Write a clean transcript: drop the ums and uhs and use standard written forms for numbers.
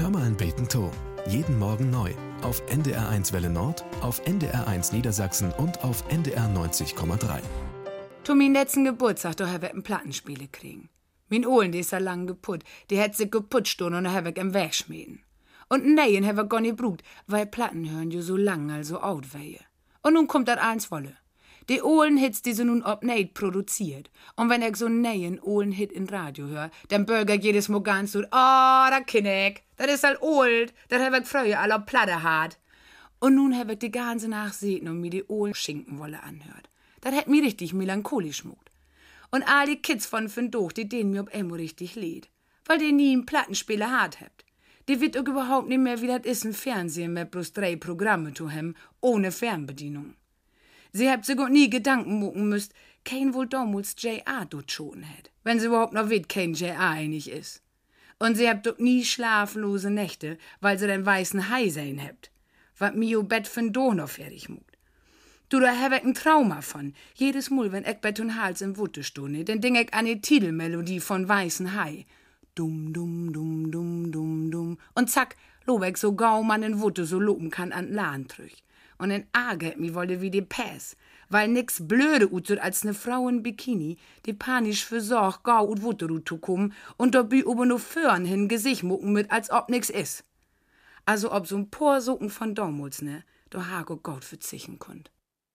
Hör mal ein Beten to. Jeden Morgen neu. Auf NDR1 Welle Nord, auf NDR1 Niedersachsen und auf NDR 90,3. Zu min letzten Geburtstag, da hab ich einen Plattenspiele kriegen. Min Ohlen, die ist ja lang geputt. Die hat sich geputt stunden und da hab ich im Weg schmieden. Und nein, hab ich gar nicht brugt, weil Platten hören jo so lang, also out wehe. Und nun kommt dat eins wolle. Die Ohlen-Hits, die sie nun ob neid produziert. Und wenn ich so neien Ohlen-Hit in Radio hör, dann bürgert jedes Mal ganz so, da kenn ich, das ist halt old, das hab ich früher alle Platte hart. Und nun hab ich die ganze Nacht sehen und mir die Ohlen-Schinkenwolle anhört. Das hat mir richtig melancholisch schmuckt. Und all die Kids von Findoch, die den mir ob Emo richtig lädt. Weil die nie einen Plattenspieler hart habt. Die wird auch überhaupt nicht mehr, wie das ist im Fernsehen mit bloß 3 Programme zu haben, ohne Fernbedienung. Sie habt sich auch nie Gedanken mucken müsst, kein wohl damals J.A. dort schon hätt, wenn sie überhaupt noch weht, kein J.A. einig is. Und sie habt doch nie schlaflose Nächte, weil sie den weißen Hai sein habt, wat mio Bett Findoch noch fertig muckt. Du, da hab ich ein Trauma von. Jedes Mal, wenn ich Bett und Hals im Wutte stunde, dann denk ich an die Titelmelodie von Weißen Hai. Dum, dum, dum, dum, dum, dum. Und zack, lob ich so gau man in Wutte so loben kann an Lahn trüch. Und dann ärgert mich wolle wie die Päs, weil nix blöde utut als ne Frau in Bikini, die panisch für Sorg gau ut Wutte zu kommen und dabei oben nur Föhren hin Gesicht mucken mit, als ob nix is. Also ob so ein paar Socken von damals, ne, da hag Gott verzichten konnt.